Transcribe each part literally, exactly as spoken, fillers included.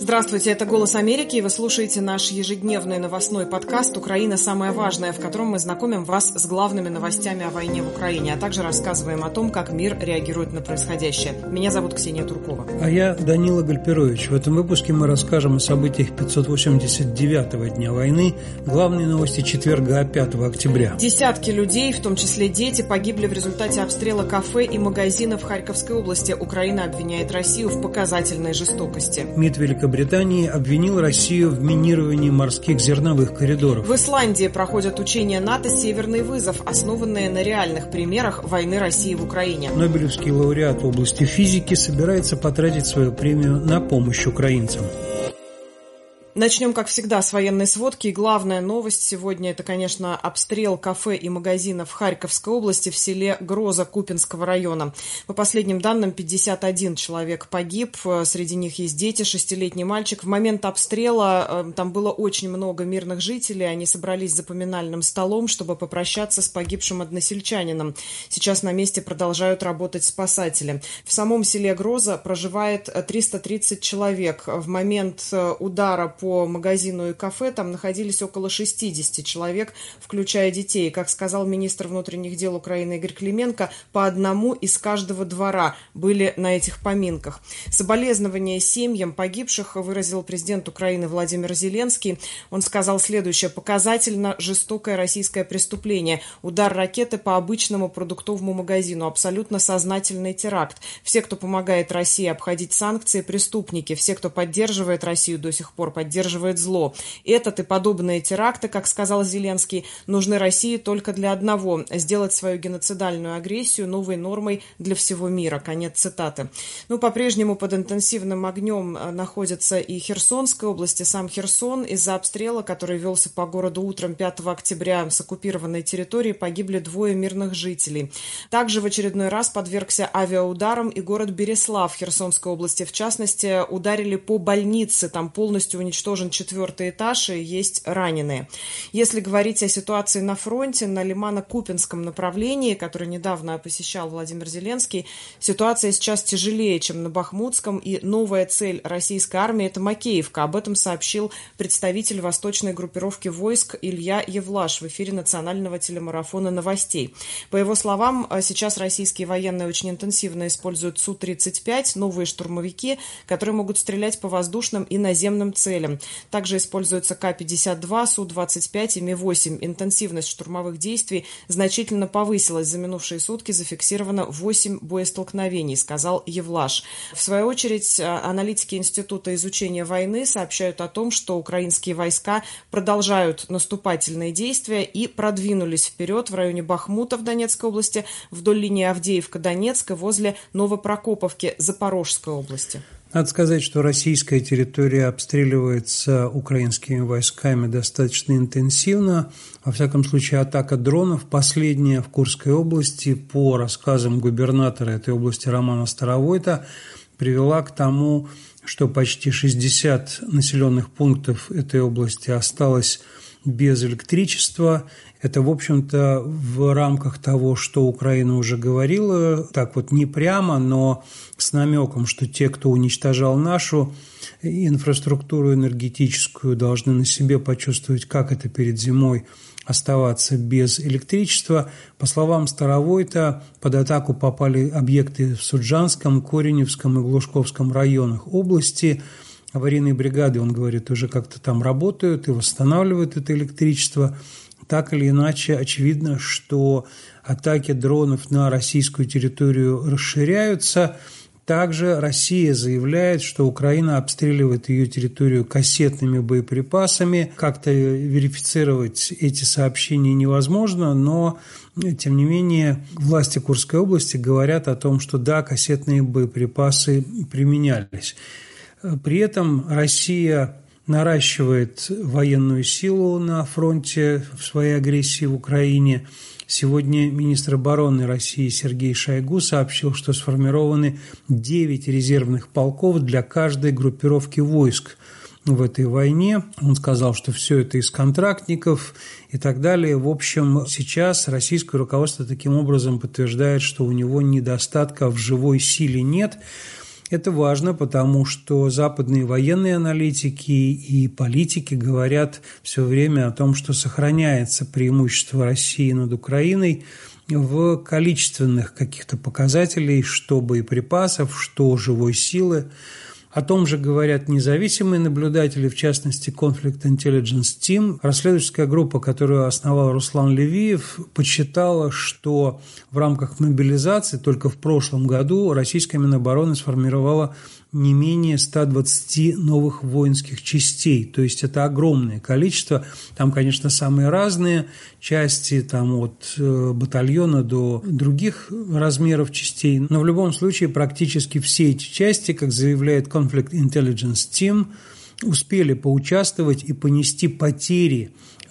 Здравствуйте, это «Голос Америки», и вы слушаете наш ежедневный новостной подкаст «Украина. Самое важное», в котором мы знакомим вас с главными новостями о войне в Украине, а также рассказываем о том, как мир реагирует на происходящее. Меня зовут Ксения Туркова. А я Данила Гальперович. В этом выпуске мы расскажем о событиях пятьсот восемьдесят девятого дня войны, главные новости четверга, пятого октября. Десятки людей, в том числе дети, погибли в результате обстрела кафе и магазинов в Харьковской области. Украина обвиняет Россию в показательной жестокости. МИД Великобритании Британии обвинил Россию в минировании морских зерновых коридоров. В Исландии проходят учения НАТО «Северный вызов», основанные на реальных примерах войны России в Украине. Нобелевский лауреат в области физики собирается потратить свою премию на помощь украинцам. Начнем, как всегда, с военной сводки. И главная новость сегодня – это, конечно, обстрел кафе и магазинов в Харьковской области в селе Гроза Купинского района. По последним данным, пятьдесят один человек погиб. Среди них есть дети, шестилетний мальчик. В момент обстрела там было очень много мирных жителей. Они собрались за поминальным столом, чтобы попрощаться с погибшим односельчанином. Сейчас на месте продолжают работать спасатели. В самом селе Гроза проживает триста тридцать человек. В момент удара по магазину и кафе там находились около шестьдесят человек, включая детей. Как сказал министр внутренних дел Украины Игорь Клименко, по одному из каждого двора были на этих поминках. Соболезнования семьям погибших выразил президент Украины Владимир Зеленский. Он сказал следующее: показательно жестокое российское преступление. Удар ракеты по обычному продуктовому магазину. Абсолютно сознательный теракт. Все, кто помогает России обходить санкции, преступники. Все, кто поддерживает Россию, до сих пор поддерживает поддерживает зло. Этот и подобные теракты, как сказал Зеленский, нужны России только для одного – сделать свою геноцидальную агрессию новой нормой для всего мира. Конец цитаты. Ну, по-прежнему под интенсивным огнем находится и Херсонская область, и сам Херсон. Из-за обстрела, который велся по городу утром пятого октября с оккупированной территории, погибли двое мирных жителей. Также в очередной раз подвергся авиаударам и город Береслав в Херсонской области. В частности, ударили по больнице, там полностью уничтожен четвертый этаж и есть раненые. Если говорить о ситуации на фронте, на Лимано-Купинском направлении, который недавно посещал Владимир Зеленский, ситуация сейчас тяжелее, чем на Бахмутском, и новая цель российской армии – это Макеевка. Об этом сообщил представитель восточной группировки войск Илья Евлаш в эфире национального телемарафона новостей. По его словам, сейчас российские военные очень интенсивно используют Су тридцать пять, новые штурмовики, которые могут стрелять по воздушным и наземным целям. Также используются Ка пятьдесят два, Су двадцать пять и Ми восемь. Интенсивность штурмовых действий значительно повысилась. За минувшие сутки зафиксировано восемь боестолкновений, сказал Евлаш. В свою очередь, аналитики Института изучения войны сообщают о том, что украинские войска продолжают наступательные действия и продвинулись вперед в районе Бахмута в Донецкой области, вдоль линии Авдеевка-Донецк и возле Новопрокоповки Запорожской области. Надо сказать, что российская территория обстреливается украинскими войсками достаточно интенсивно. Во всяком случае, атака дронов, последняя в Курской области, по рассказам губернатора этой области Романа Старовойта, привела к тому, что почти шестьдесят населенных пунктов этой области осталось без электричества. Это, в общем-то, в рамках того, что Украина уже говорила, так вот не прямо, но с намеком, что те, кто уничтожал нашу инфраструктуру энергетическую, должны на себе почувствовать, как это перед зимой оставаться без электричества. По словам Старовойта, под атаку попали объекты в Суджанском, Кореневском и Глушковском районах области. Аварийные бригады, он говорит, уже как-то там работают и восстанавливают это электричество. Так или иначе, очевидно, что атаки дронов на российскую территорию расширяются. Также Россия заявляет, что Украина обстреливает ее территорию кассетными боеприпасами. Как-то верифицировать эти сообщения невозможно, но, тем не менее, власти Курской области говорят о том, что да, кассетные боеприпасы применялись. При этом Россия наращивает военную силу на фронте в своей агрессии в Украине. Сегодня министр обороны России Сергей Шойгу сообщил, что сформированы девять резервных полков для каждой группировки войск в этой войне. Он сказал, что все это из контрактников и так далее. В общем, сейчас российское руководство таким образом подтверждает, что у него недостатка в живой силе нет. Это важно, потому что западные военные аналитики и политики говорят все время о том, что сохраняется преимущество России над Украиной в количественных каких-то показателей, что боеприпасов, что живой силы. О том же говорят независимые наблюдатели, в частности, Conflict Intelligence Team. Расследовательская группа, которую основал Руслан Левиев, подсчитала, что в рамках мобилизации только в прошлом году российская Минобороны сформировала не менее ста двадцати новых воинских частей. То есть это огромное количество. Там, конечно, самые разные части, там от батальона до других размеров частей. Но в любом случае практически все эти части, как заявляет Conflict Intelligence Team, успели поучаствовать и понести потери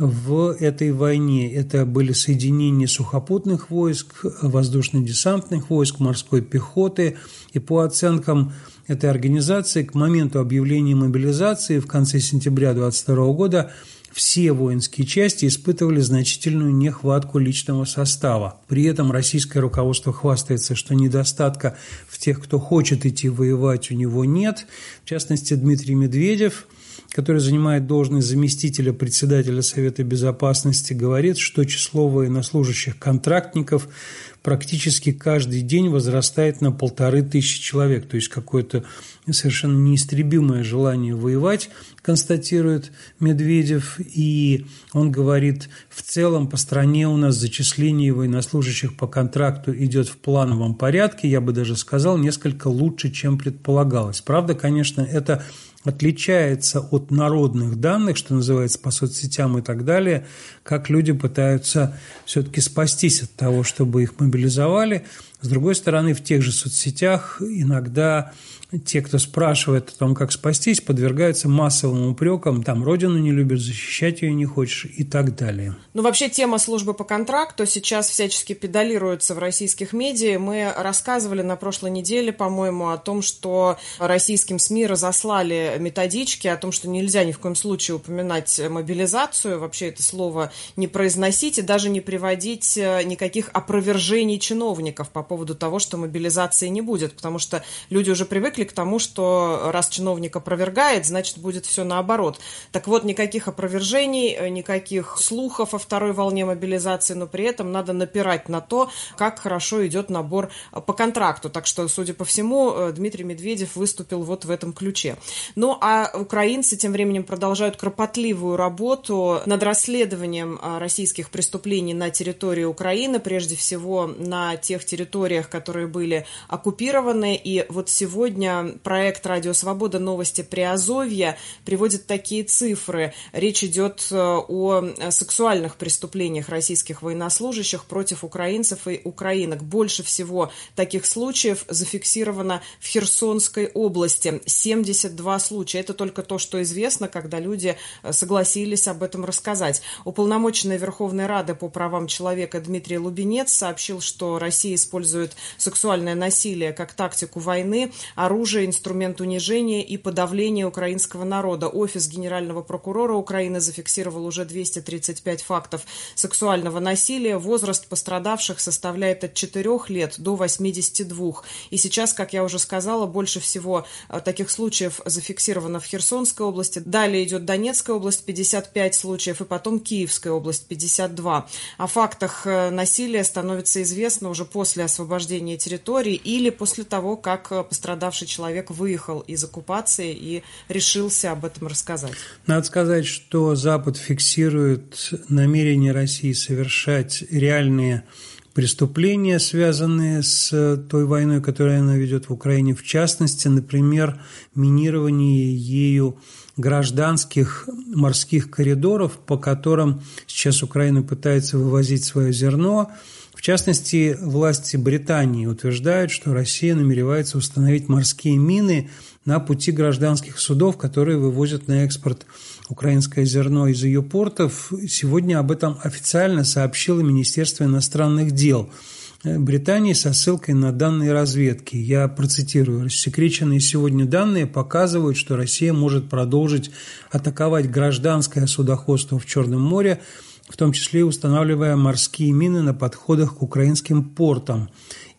в этой войне. Это были соединения сухопутных войск, воздушно-десантных войск, морской пехоты. И по оценкам этой организации к моменту объявления мобилизации в конце сентября две тысячи двадцать второго года все воинские части испытывали значительную нехватку личного состава. При этом российское руководство хвастается, что недостатка в тех, кто хочет идти воевать, у него нет. В частности, Дмитрий Медведев, который занимает должность заместителя председателя Совета Безопасности, говорит, что число военнослужащих-контрактников практически каждый день возрастает на полторы тысячи человек. То есть какое-то совершенно неистребимое желание воевать, констатирует Медведев. И он говорит, в целом по стране у нас зачисление военнослужащих по контракту идет в плановом порядке. Я бы даже сказал, несколько лучше, чем предполагалось. Правда, конечно, это отличается от народных данных, что называется, по соцсетям и так далее, как люди пытаются все-таки спастись от того, чтобы их мобилизовали. С другой стороны, в тех же соцсетях иногда те, кто спрашивает о том, как спастись, подвергаются массовым упрекам, там, родину не любишь, защищать ее не хочешь и так далее. Ну, вообще, тема службы по контракту сейчас всячески педалируется в российских медиа. Мы рассказывали на прошлой неделе, по-моему, о том, что российским СМИ разослали методички, о том, что нельзя ни в коем случае упоминать мобилизацию, вообще это слово не произносить и даже не приводить никаких опровержений чиновников по поводу того, что мобилизации не будет, потому что люди уже привыкли к тому, что раз чиновник опровергает, значит, будет все наоборот. Так вот, никаких опровержений, никаких слухов о второй волне мобилизации, но при этом надо напирать на то, как хорошо идет набор по контракту. Так что, судя по всему, Дмитрий Медведев выступил вот в этом ключе. Ну, а украинцы тем временем продолжают кропотливую работу над расследованием российских преступлений на территории Украины, прежде всего на тех территориях, которые были оккупированы. И вот сегодня проект «Радио Свобода. Новости Приазовья» приводит такие цифры. Речь идет о сексуальных преступлениях российских военнослужащих против украинцев и украинок. Больше всего таких случаев зафиксировано в Херсонской области. семьдесят два случая. Это только то, что известно, когда люди согласились об этом рассказать. Уполномоченный Верховной Рады по правам человека Дмитрий Лубенец сообщил, что Россия использует сексуальное насилие как тактику войны, оружие, инструмент унижения и подавления украинского народа. Офис Генерального прокурора Украины зафиксировал уже двести тридцать пять фактов сексуального насилия. Возраст пострадавших составляет от четырёх лет до восьмидесяти двух. И сейчас, как я уже сказала, больше всего таких случаев зафиксировано в Херсонской области. Далее идет Донецкая область, пятьдесят пять случаев, и потом Киевская область, пятьдесят два. О фактах насилия становится известно уже после освобождения территории или после того, как пострадавший человек выехал из оккупации и решился об этом рассказать. Надо сказать, что Запад фиксирует намерение России совершать реальные преступления, связанные с той войной, которую она ведет в Украине. В частности, например, минирование ею гражданских морских коридоров, по которым сейчас Украина пытается вывозить свое зерно. В частности, власти Британии утверждают, что Россия намеревается установить морские мины на пути гражданских судов, которые вывозят на экспорт украинское зерно из ее портов. Сегодня об этом официально сообщило Министерство иностранных дел Британии со ссылкой на данные разведки. Я процитирую. Рассекреченные сегодня данные показывают, что Россия может продолжить атаковать гражданское судоходство в Черном море, в том числе устанавливая морские мины на подходах к украинским портам.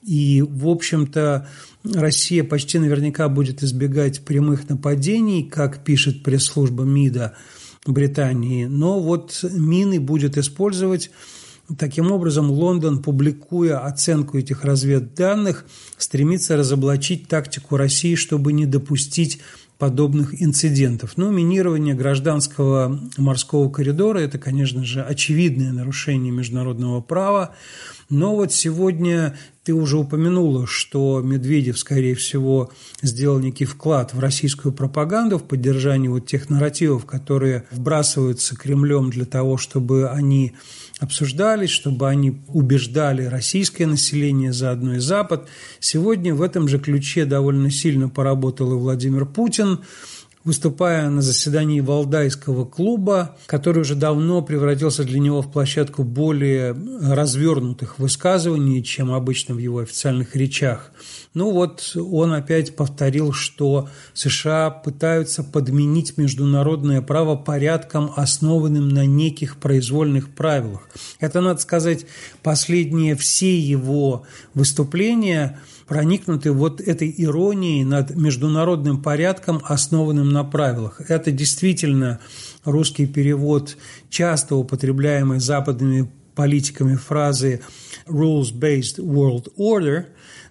И, в общем-то, Россия почти наверняка будет избегать прямых нападений, как пишет пресс-служба МИДа Британии. Но вот мины будет использовать. Таким образом, Лондон, публикуя оценку этих разведданных, стремится разоблачить тактику России, чтобы не допустить подобных инцидентов. Ну, минирование гражданского морского коридора – это, конечно же, очевидное нарушение международного права. Но вот сегодня ты уже упомянула, что Медведев, скорее всего, сделал некий вклад в российскую пропаганду, в поддержание вот тех нарративов, которые вбрасываются Кремлем для того, чтобы они обсуждались, чтобы они убеждали российское население, заодно и Запад. Сегодня в этом же ключе довольно сильно поработал и Владимир Путин, выступая на заседании Валдайского клуба, который уже давно превратился для него в площадку более развернутых высказываний, чем обычно в его официальных речах. Ну вот он опять повторил, что США пытаются подменить международное право порядком, основанным на неких произвольных правилах. Это, надо сказать, последние все его выступления проникнуты вот этой иронией над международным порядком, основанным на правилах. Это действительно русский перевод часто употребляемой западными политиками фразы «rules-based world order»,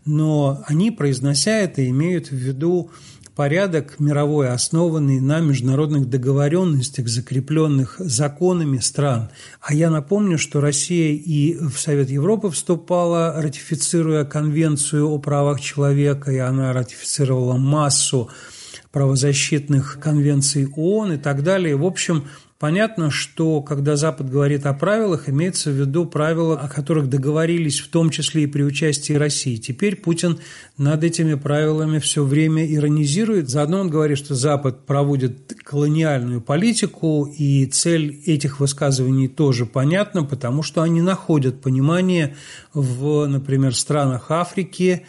но они, произнося это, имеют в виду порядок мировой, основанный на международных договоренностях, закрепленных законами стран. А я напомню, что Россия и в Совет Европы вступала, ратифицируя Конвенцию о правах человека, и она ратифицировала массу правозащитных конвенций ООН и так далее. В общем, понятно, что когда Запад говорит о правилах, имеется в виду правила, о которых договорились в том числе и при участии России. Теперь Путин над этими правилами все время иронизирует. Заодно он говорит, что Запад проводит колониальную политику, и цель этих высказываний тоже понятна, потому что они находят понимание в, например, странах Африки,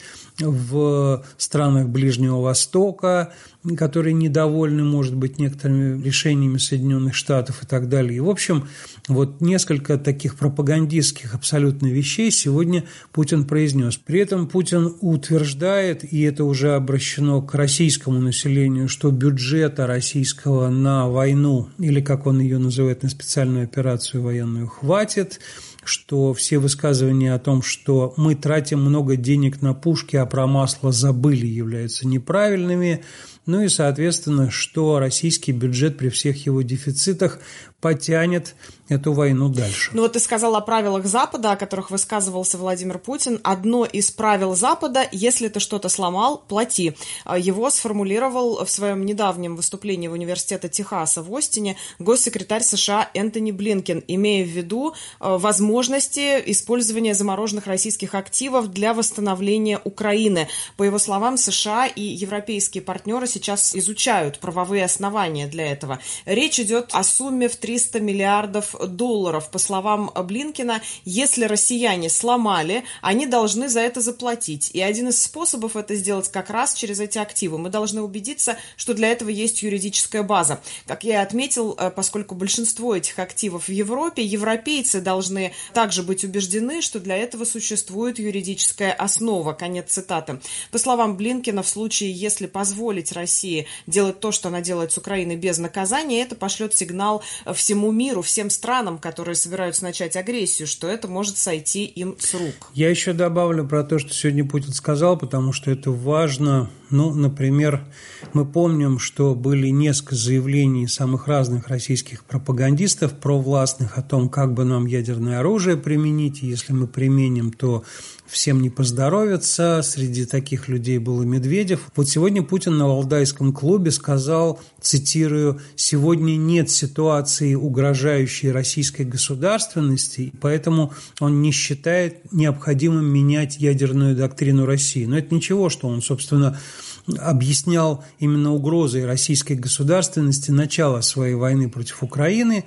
в странах Ближнего Востока, которые недовольны, может быть, некоторыми решениями Соединенных Штатов и так далее. И, в общем, вот несколько таких пропагандистских абсолютно вещей сегодня Путин произнес. При этом Путин утверждает, и это уже обращено к российскому населению, что бюджета российского на войну, или, как он ее называет, на специальную операцию военную, хватит, что все высказывания о том, что мы тратим много денег на пушки, а про масло забыли, являются неправильными. Ну и, соответственно, что российский бюджет при всех его дефицитах потянет эту войну дальше. Ну вот ты сказал о правилах Запада, о которых высказывался Владимир Путин. Одно из правил Запада – если ты что-то сломал, плати. Его сформулировал в своем недавнем выступлении в Университете Техаса в Остине госсекретарь США Энтони Блинкен, имея в виду возможности использования замороженных российских активов для восстановления Украины. По его словам, США и европейские партнеры сейчас изучают правовые основания для этого. Речь идет о сумме в триста миллиардов долларов. По словам Блинкена, если россияне сломали, они должны за это заплатить. И один из способов это сделать как раз через эти активы. Мы должны убедиться, что для этого есть юридическая база. Как я и отметил, поскольку большинство этих активов в Европе, европейцы должны также быть убеждены, что для этого существует юридическая основа. Конец цитаты. По словам Блинкена, в случае, если позволить России делать то, что она делает с Украиной без наказания, это пошлет сигнал всему миру, всем странам, которые собираются начать агрессию, что это может сойти им с рук. Я еще добавлю про то, что сегодня Путин сказал, потому что это важно. Ну, например, мы помним, что были несколько заявлений самых разных российских пропагандистов провластных о том, как бы нам ядерное оружие применить, и если мы применим, то всем не поздоровится. Среди таких людей был и Медведев. Вот сегодня Путин на Валдайском клубе сказал, цитирую, «Сегодня нет ситуации, угрожающей российской государственности, поэтому он не считает необходимым менять ядерную доктрину России». Но это ничего, что он, собственно, объяснял именно угрозой российской государственности начала своей войны против Украины.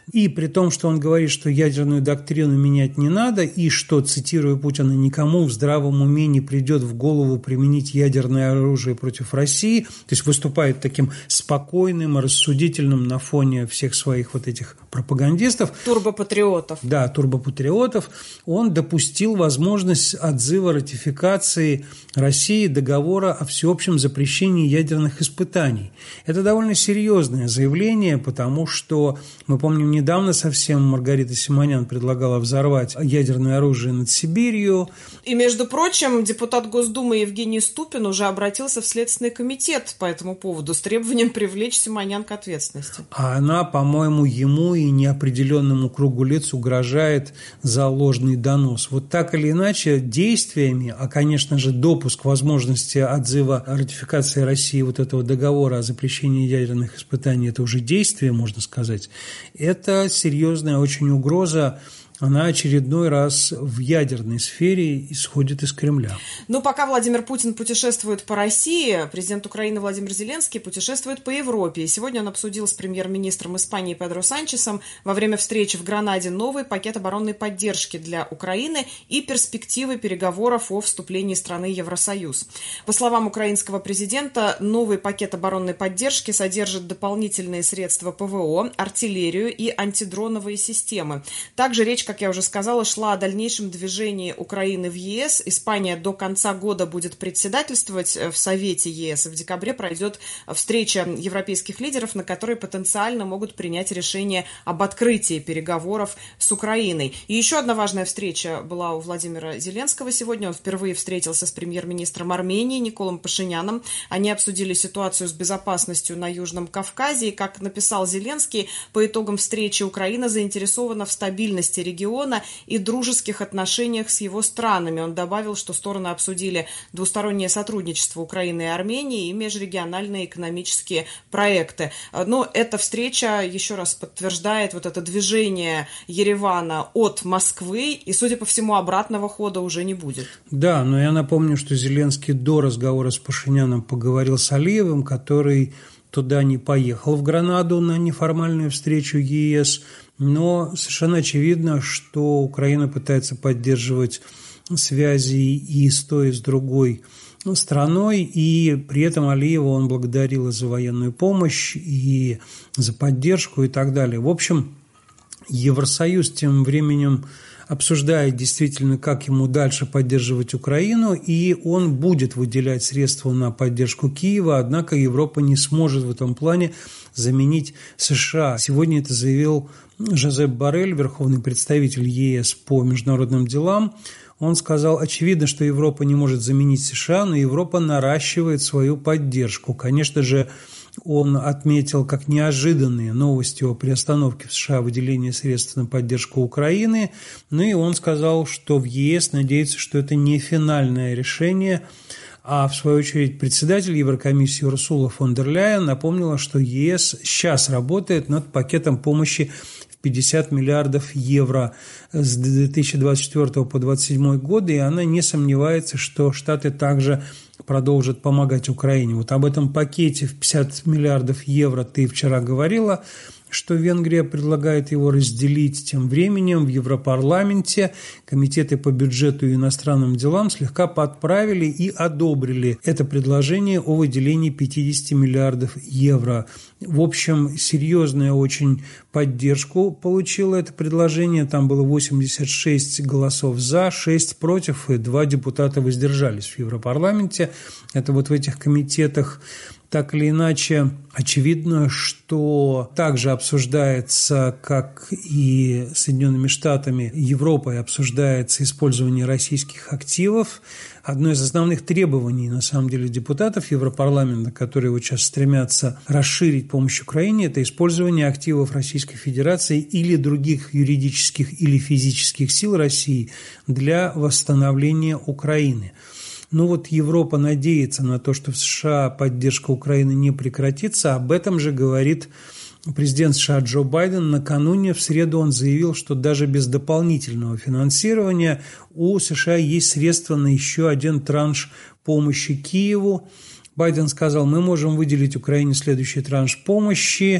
И при том, что он говорит, что ядерную доктрину менять не надо, и что, цитирую Путина, никому в здравом уме не придет в голову применить ядерное оружие против России, то есть выступает таким спокойным, рассудительным на фоне всех своих вот этих пропагандистов. Турбопатриотов. Да, турбопатриотов. Он допустил возможность отзыва ратификации России договора о всеобщем запрещении ядерных испытаний. Это довольно серьезное заявление, потому что, мы помним, недавно совсем Маргарита Симонян предлагала взорвать ядерное оружие над Сибирью. И, между прочим, депутат Госдумы Евгений Ступин уже обратился в Следственный комитет по этому поводу с требованием привлечь Симонян к ответственности. А она, по-моему, ему и неопределенному кругу лиц угрожает за ложный донос. Вот так или иначе, действиями, а, конечно же, допуск возможности отзыва ратификации России вот этого договора о запрещении ядерных испытаний – это уже действие, можно сказать. Это серьезная очень угроза. Она очередной раз в ядерной сфере исходит из Кремля. Ну, пока Владимир Путин путешествует по России, президент Украины Владимир Зеленский путешествует по Европе. И сегодня он обсудил с премьер-министром Испании Педро Санчесом во время встречи в Гранаде новый пакет оборонной поддержки для Украины и перспективы переговоров о вступлении страны в Евросоюз. По словам украинского президента, новый пакет оборонной поддержки содержит дополнительные средства ПВО, артиллерию и антидроновые системы. Также речь, как я уже сказала, шла о дальнейшем движении Украины в ЕС. Испания до конца года будет председательствовать в Совете ЕС. В декабре пройдет встреча европейских лидеров, на которой потенциально могут принять решение об открытии переговоров с Украиной. И еще одна важная встреча была у Владимира Зеленского сегодня. Он впервые встретился с премьер-министром Армении Николом Пашиняном. Они обсудили ситуацию с безопасностью на Южном Кавказе. И, как написал Зеленский, по итогам встречи Украина заинтересована в стабильности региона региона и дружеских отношениях с его странами. Он добавил, что стороны обсудили двустороннее сотрудничество Украины и Армении и межрегиональные экономические проекты. Но эта встреча еще раз подтверждает вот это движение Еревана от Москвы, и, судя по всему, обратного хода уже не будет. Да, но я напомню, что Зеленский до разговора с Пашиняном поговорил с Алиевым, который туда не поехал, в Гранаду, на неформальную встречу ЕС. Но совершенно очевидно, что Украина пытается поддерживать связи и с той, и с другой страной, и при этом Алиева он благодарил и за военную помощь, и за поддержку, и так далее. В общем, Евросоюз тем временем обсуждает действительно, как ему дальше поддерживать Украину, и он будет выделять средства на поддержку Киева, однако Европа не сможет в этом плане заменить США. Сегодня это заявил Жозеп Боррель, верховный представитель ЕС по международным делам. Он сказал, очевидно, что Европа не может заменить США, но Европа наращивает свою поддержку. Конечно же, он отметил как неожиданные новости о приостановке в США выделения средств на поддержку Украины. Ну и он сказал, что в ЕС надеется, что это не финальное решение. А в свою очередь председатель Еврокомиссии Урсула фон дер Ляйен напомнила, что ЕС сейчас работает над пакетом помощи в пятьдесят миллиардов евро с две тысячи двадцать четвёртого по две тысячи двадцать седьмой годы, и она не сомневается, что Штаты также продолжат помогать Украине. Вот об этом пакете в пятьдесят миллиардов евро ты вчера говорила, что Венгрия предлагает его разделить. Тем временем в Европарламенте комитеты по бюджету и иностранным делам слегка подправили и одобрили это предложение о выделении пятьдесят миллиардов евро. В общем, серьезную очень поддержку получило это предложение. Там было восемьдесят шесть голосов за, шесть против, и два депутата воздержались в Европарламенте. Это вот в этих комитетах. Так или иначе, очевидно, что также обсуждается, как и Соединенными Штатами, Европой обсуждается использование российских активов. Одно из основных требований, на самом деле, депутатов Европарламента, которые вот сейчас стремятся расширить помощь Украине, это использование активов Российской Федерации или других юридических или физических сил России для восстановления Украины. Ну вот Европа надеется на то, что в США поддержка Украины не прекратится. Об этом же говорит президент США Джо Байден. Накануне в среду он заявил, что даже без дополнительного финансирования у США есть средства на еще один транш помощи Киеву. Байден сказал, мы можем выделить Украине следующий транш помощи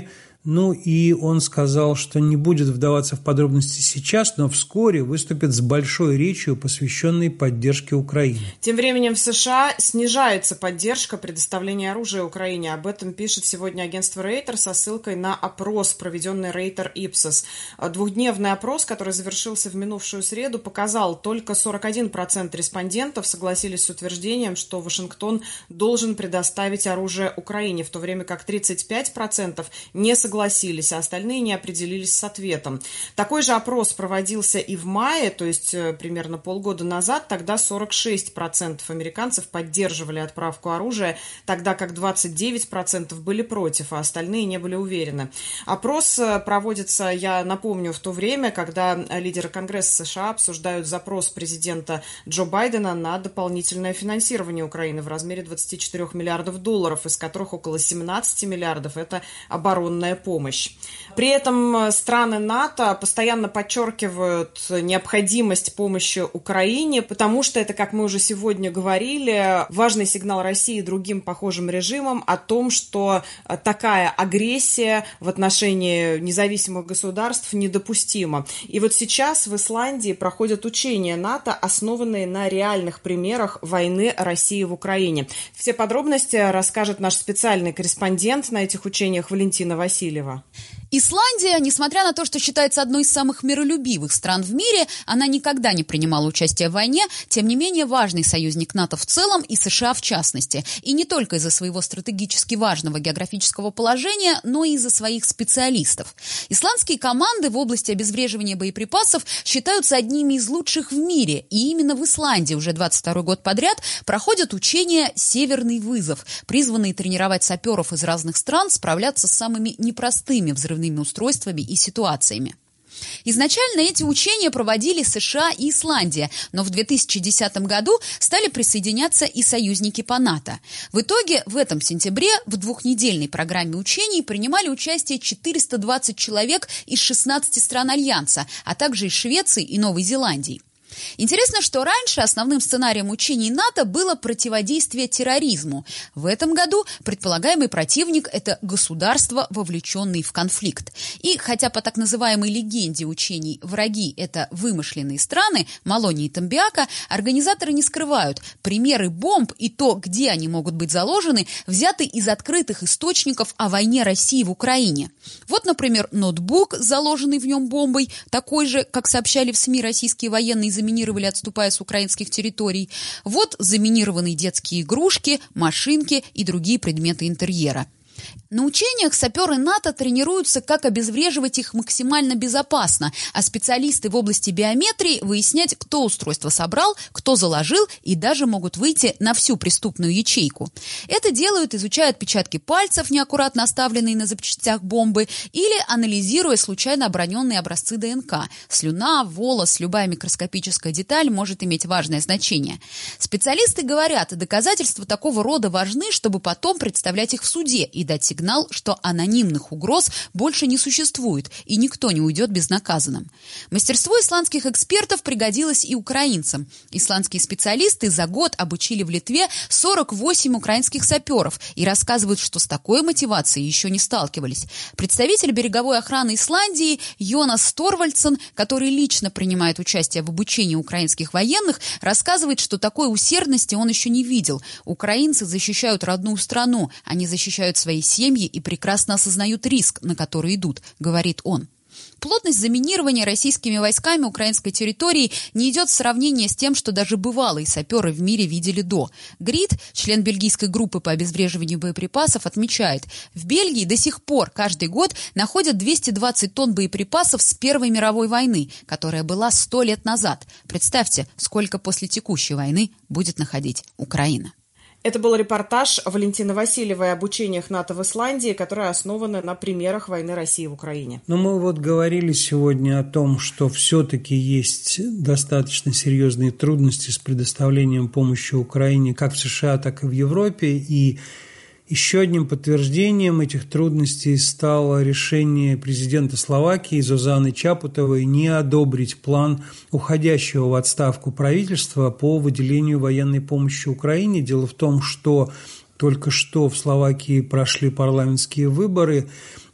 Ну и он сказал, что не будет вдаваться в подробности сейчас, но вскоре выступит с большой речью, посвященной поддержке Украины. Тем временем в США снижается поддержка предоставления оружия Украине. Об этом пишет сегодня агентство Рейтер со ссылкой на опрос, проведенный Рейтер Ипсос. Двухдневный опрос, который завершился в минувшую среду, показал, только сорок один процент респондентов согласились с утверждением, что Вашингтон должен предоставить оружие Украине, в то время как тридцать пять процентов не согласились. согласились, а остальные не определились с ответом. Такой же опрос проводился и в мае, то есть примерно полгода назад. Тогда сорок шесть процентов американцев поддерживали отправку оружия, тогда как двадцать девять процентов были против, а остальные не были уверены. Опрос проводится, я напомню, в то время, когда лидеры Конгресса США обсуждают запрос президента Джо Байдена на дополнительное финансирование Украины в размере двадцати четырёх миллиардов долларов, из которых около семнадцати миллиардов – это оборонная помощь. При этом страны НАТО постоянно подчеркивают необходимость помощи Украине, потому что это, как мы уже сегодня говорили, важный сигнал России и другим похожим режимам о том, что такая агрессия в отношении независимых государств недопустима. И вот сейчас в Исландии проходят учения НАТО, основанные на реальных примерах войны России в Украине. Все подробности расскажет наш специальный корреспондент на этих учениях Валентина Васильева. Исландия, несмотря на то, что считается одной из самых миролюбивых стран в мире, она никогда не принимала участие в войне, тем не менее важный союзник НАТО в целом и США в частности. И не только из-за своего стратегически важного географического положения, но и из-за своих специалистов. Исландские команды в области обезвреживания боеприпасов считаются одними из лучших в мире. И именно в Исландии уже двадцать второй год подряд проходят учения «Северный вызов», призванные тренировать саперов из разных стран справляться с самыми непростыми взрывными устройствами и ситуациями. Изначально эти учения проводили США и Исландия, но в две тысячи десятом году стали присоединяться и союзники по НАТО. В итоге в этом сентябре в двухнедельной программе учений принимали участие четыреста двадцать человек из шестнадцати стран Альянса, а также из Швеции и Новой Зеландии. Интересно, что раньше основным сценарием учений НАТО было противодействие терроризму. В этом году предполагаемый противник – это государства, вовлеченные в конфликт. И хотя по так называемой легенде учений враги – это вымышленные страны, Малония и Тамбиака, организаторы не скрывают, примеры бомб и то, где они могут быть заложены, взяты из открытых источников о войне России в Украине. Вот, например, ноутбук, заложенный в нем бомбой, такой же, как сообщали в СМИ российские военные, заминировали, отступая с украинских территорий. Вот заминированные детские игрушки, машинки и другие предметы интерьера. На учениях саперы НАТО тренируются, как обезвреживать их максимально безопасно, а специалисты в области биометрии выяснять, кто устройство собрал, кто заложил, и даже могут выйти на всю преступную ячейку. Это делают, изучая отпечатки пальцев, неаккуратно оставленные на запчастях бомбы, или анализируя случайно оброненные образцы ДНК. Слюна, волос, любая микроскопическая деталь может иметь важное значение. Специалисты говорят, доказательства такого рода важны, чтобы потом представлять их в суде и дать сигнал, что анонимных угроз больше не существует, и никто не уйдет безнаказанным. Мастерство исландских экспертов пригодилось и украинцам. Исландские специалисты за год обучили в Литве сорок восемь украинских саперов и рассказывают, что с такой мотивацией еще не сталкивались. Представитель береговой охраны Исландии Йонас Торвальдсен, который лично принимает участие в обучении украинских военных, рассказывает, что такой усердности он еще не видел. Украинцы защищают родную страну, они защищают свои семьи и прекрасно осознают риск, на который идут, говорит он. Плотность заминирования российскими войсками украинской территории не идет в сравнение с тем, что даже бывалые саперы в мире видели до. Грид, член бельгийской группы по обезвреживанию боеприпасов, отмечает, в Бельгии до сих пор каждый год находят двести двадцать тонн боеприпасов с Первой мировой войны, которая была сто лет назад. Представьте, сколько после текущей войны будет находить Украина. Это был репортаж Валентины Васильевой об учениях НАТО в Исландии, которые основаны на примерах войны России в Украине. Но мы вот говорили сегодня о том, что все-таки есть достаточно серьезные трудности с предоставлением помощи Украине как в США, так и в Европе. И еще одним подтверждением этих трудностей стало решение президента Словакии Зозаны Чапутовой не одобрить план уходящего в отставку правительства по выделению военной помощи Украине. Дело в том, что только что в Словакии прошли парламентские выборы,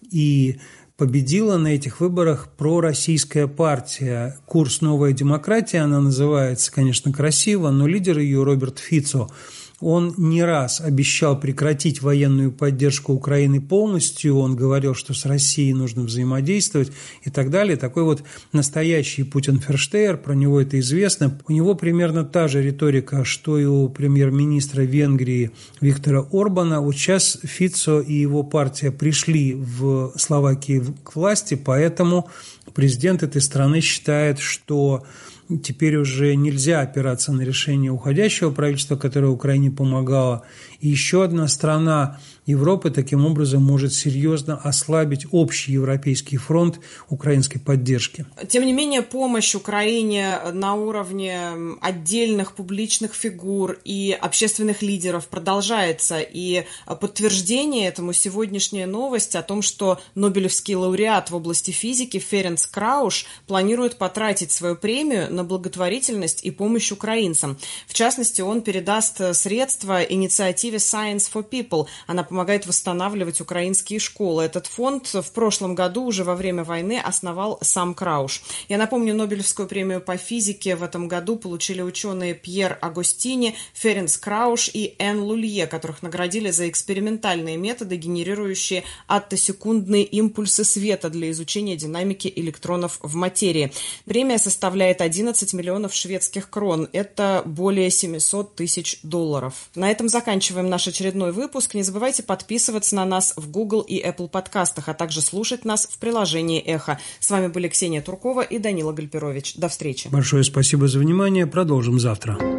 и победила на этих выборах пророссийская партия. Курс «Новая демократия», она называется, конечно, красиво, но лидер ее Роберт Фицо, он не раз обещал прекратить военную поддержку Украины полностью, он говорил, что с Россией нужно взаимодействовать и так далее. Такой вот настоящий Путин-ферштейер, про него это известно. У него примерно та же риторика, что и у премьер-министра Венгрии Виктора Орбана. Вот сейчас Фицо и его партия пришли в Словакии к власти, поэтому президент этой страны считает, что теперь уже нельзя опираться на решение уходящего правительства, которое Украине помогало. И еще одна страна Европы таким образом может серьезно ослабить общий европейский фронт украинской поддержки. Тем не менее, помощь Украине на уровне отдельных публичных фигур и общественных лидеров продолжается. И подтверждение этому сегодняшняя новость о том, что Нобелевский лауреат в области физики Ференц Крауш планирует потратить свою премию на благотворительность и помощь украинцам. В частности, он передаст средства инициативе Science for People. Она помогает восстанавливать украинские школы. Этот фонд в прошлом году, уже во время войны, основал сам Крауш. Я напомню, Нобелевскую премию по физике в этом году получили ученые Пьер Агостини, Ференц Крауш и Энн Лулье, которых наградили за экспериментальные методы, генерирующие аттосекундные импульсы света для изучения динамики электронов в материи. Премия составляет одиннадцать миллионов шведских крон. Это более семьсот тысяч долларов. На этом заканчиваем наш очередной выпуск. Не забывайте подписываться на нас в Google и Apple подкастах, а также слушать нас в приложении «Эхо». С вами были Ксения Туркова и Данила Гальперович. До встречи. Большое спасибо за внимание. Продолжим завтра.